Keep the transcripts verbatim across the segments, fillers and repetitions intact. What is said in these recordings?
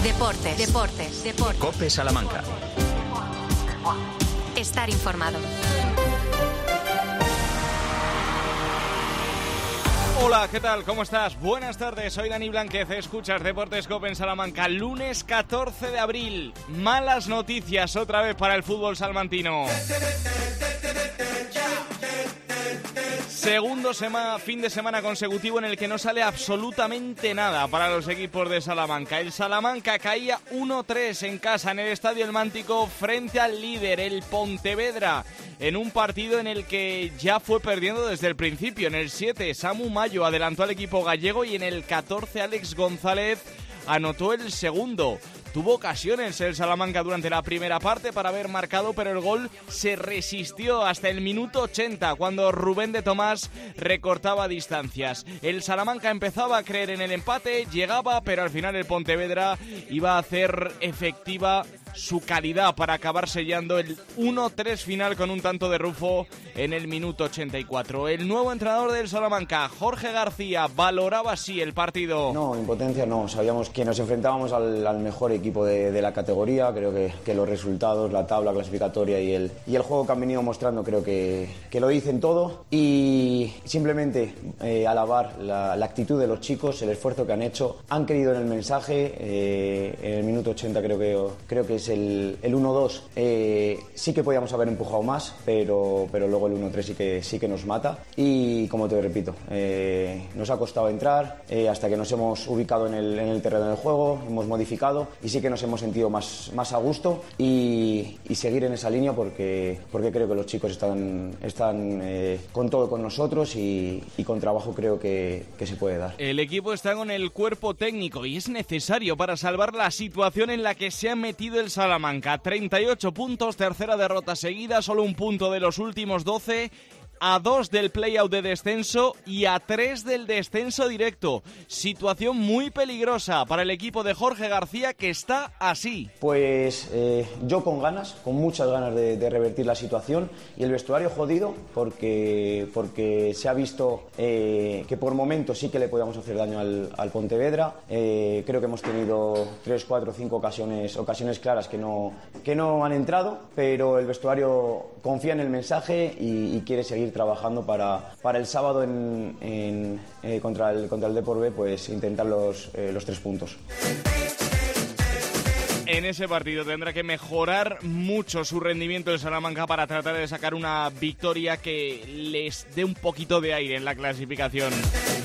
Deportes, deportes, deportes. COPE Salamanca. Estar informado. Hola, ¿qué tal? ¿Cómo estás? Buenas tardes, soy Dani Blanquez, escuchas Deportes COPE en Salamanca, lunes catorce de abril. Malas noticias otra vez para el fútbol salmantino. Segundo sema, fin de semana consecutivo en el que no sale absolutamente nada para los equipos de Salamanca. El Salamanca caía uno tres en casa en el Estadio El Mántico frente al líder, el Pontevedra, en un partido en el que ya fue perdiendo desde el principio. En el siete, Samu Mayo adelantó al equipo gallego y en el catorce, Alex González anotó el segundo. Tuvo ocasiones el Salamanca durante la primera parte para haber marcado, pero el gol se resistió hasta el minuto ochenta, cuando Rubén de Tomás recortaba distancias. El Salamanca empezaba a creer en el empate, llegaba, pero al final el Pontevedra iba a hacer efectiva su calidad para acabar sellando el uno tres final con un tanto de Rufo en el minuto ochenta y cuatro. El nuevo entrenador del Salamanca, Jorge García, valoraba así el partido. No, impotencia no, sabíamos que nos enfrentábamos al, al mejor equipo de, de la categoría. Creo que, que los resultados, la tabla clasificatoria y el, y el juego que han venido mostrando creo que, que lo dicen todo, y simplemente eh, alabar la, la actitud de los chicos, el esfuerzo que han hecho, han creído en el mensaje. eh, en el minuto ochenta creo que, creo que es el, el uno dos, eh, sí que podíamos haber empujado más, pero, pero luego el uno tres sí que, sí que nos mata, y como te repito, eh, nos ha costado entrar eh, hasta que nos hemos ubicado en el, en el terreno del juego, hemos modificado y sí que nos hemos sentido más, más a gusto, y, y seguir en esa línea porque, porque creo que los chicos están, están eh, con todo con nosotros, y, y con trabajo creo que, que se puede dar. El equipo está con el cuerpo técnico y es necesario para salvar la situación en la que se ha metido el Salamanca. treinta y ocho puntos, tercera derrota seguida, solo un punto de los últimos doce, a dos del play-out de descenso y a tres del descenso directo. Situación muy peligrosa para el equipo de Jorge García, que está así. Pues eh, yo con ganas, con muchas ganas de, de revertir la situación, y el vestuario jodido porque, porque se ha visto eh, que por momentos sí que le podíamos hacer daño al, al Pontevedra. Eh, creo que hemos tenido tres, cuatro, cinco ocasiones, ocasiones claras que no, que no han entrado, pero el vestuario confía en el mensaje y, y quiere seguir trabajando para, para el sábado en, en, eh, contra el, contra el Depor B, pues intentar los, eh, los tres puntos. En ese partido tendrá que mejorar mucho su rendimiento el Salamanca para tratar de sacar una victoria que les dé un poquito de aire en la clasificación.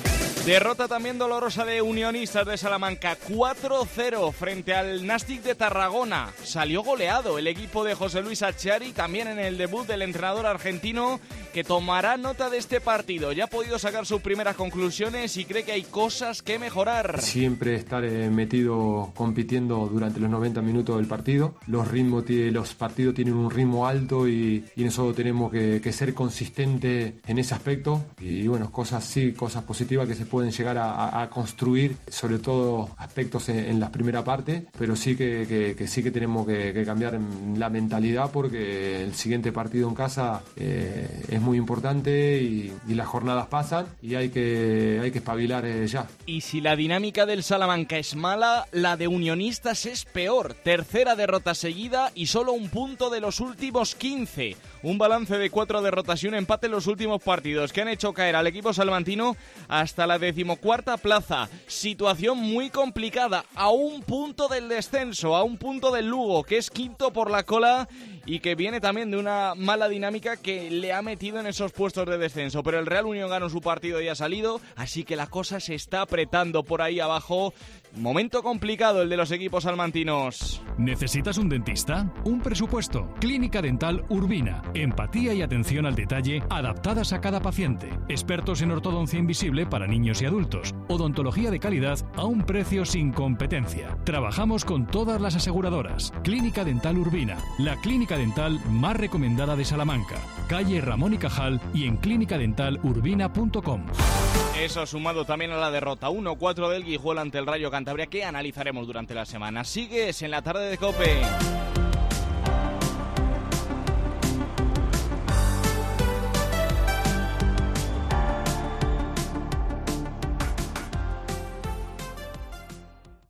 Derrota también dolorosa de Unionistas de Salamanca, cuatro cero frente al Nástic de Tarragona. Salió goleado el equipo de José Luis Achiari, también en el debut del entrenador argentino, que tomará nota de este partido. Ya ha podido sacar sus primeras conclusiones y cree que hay cosas que mejorar. Siempre estar eh, metido compitiendo durante los noventa minutos del partido. Los ritmos, los partidos tienen un ritmo alto y, y nosotros tenemos que, que ser consistentes en ese aspecto. Y, y bueno, cosas sí, cosas positivas que se pueden llegar a, a, a construir, sobre todo aspectos en, en la primera parte, pero sí que, que, que sí que tenemos que, que cambiar la mentalidad, porque el siguiente partido en casa eh, es muy importante y, y las jornadas pasan y hay que, hay que espabilar eh, ya. Y si la dinámica del Salamanca es mala, la de Unionistas es peor. Tercera derrota seguida y solo un punto de los últimos quince. Un balance de cuatro derrotas y un empate en los últimos partidos que han hecho caer al equipo salmantino hasta la decimocuarta plaza. Situación muy complicada, a un punto del descenso, a un punto del Lugo, que es quinto por la cola y que viene también de una mala dinámica que le ha metido en esos puestos de descenso. Pero el Real Unión ganó su partido y ha salido, así que la cosa se está apretando por ahí abajo. Momento complicado el de los equipos salmantinos. ¿Necesitas un dentista? Un presupuesto. Clínica Dental Urbina. Empatía y atención al detalle adaptadas a cada paciente. Expertos en ortodoncia invisible para niños y adultos. Odontología de calidad a un precio sin competencia. Trabajamos con todas las aseguradoras. Clínica Dental Urbina. La clínica dental más recomendada de Salamanca. Calle Ramón y Cajal y en clínica dental urbina punto com. Eso sumado también a la derrota uno cuatro del Guijuelo ante el Rayo Cantabria, que analizaremos durante la semana. Sigues en la tarde de COPE.